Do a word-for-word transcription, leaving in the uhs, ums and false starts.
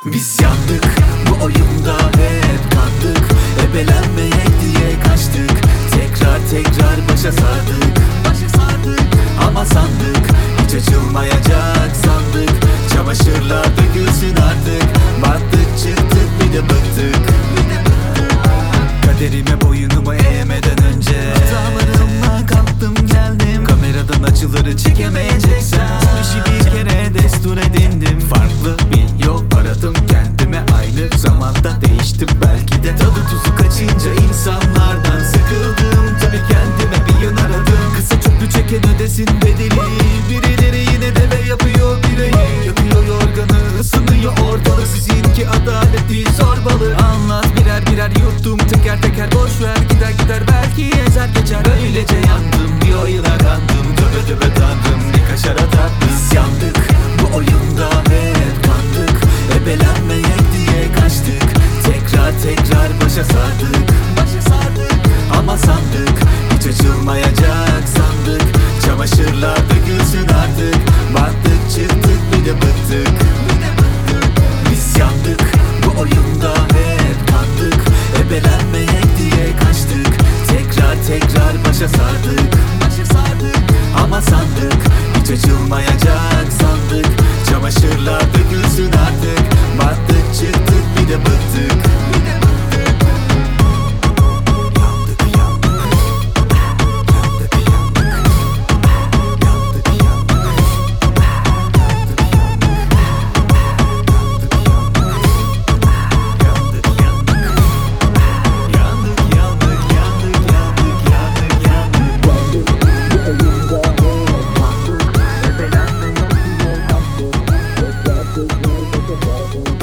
Biz yandık bu oyunda, hep kandık. Ebelenmeyek diye kaçtık. Tekrar tekrar başa sardık. Başa sardık ama sandık hiç açılmayacak sandık. Çamaşırlar dökülsün artık. Battık çıktık bir de bıktık. Kaderime boyunumu eğmeden önce hatalarımla kalktım geldim. Kameradan açıları çekemeyeceksen bu işi bir kere destur edindim. Farklı bir yol aradım kendime, aynı zamanda değiştim belki de. Tadı tuzu kaçınca insanlardan sıkıldım. Tabii kendime bir yön aradım. Kısa çöplü çeken ödesin bedeli. Birileri yine de ve yapıyor bireyi. Yakıyor yorganı, ısınıyor ortalık. Sizinki adalet değil zorbalık. Anlat birer birer yuttum teker teker. Boş ver gider gider belki ezer geçer. Öylece yandım bir oyuna kandım. Töbe töbe tanrım bir kaşara tatlım. Biz yandık bu oyunda, hep kandık. Ebelenmeyek diye kaçtık. Tekrar tekrar başa sardık. Başa sardık ama sandık hiç açılmayacak sandık. Çamaşırlar dökülsün artık. Battık çıktık bir de bıktık. Biz yandık bu oyunda, hep kandık. Ebelenmeyek diye kaçtık. Tekrar tekrar başa sardık. Başa sardık ama sandık hiç açılmayacak sandık. Çamaşırlar dökülsün artık. Battık çıktık bir de bıktık. Thank you.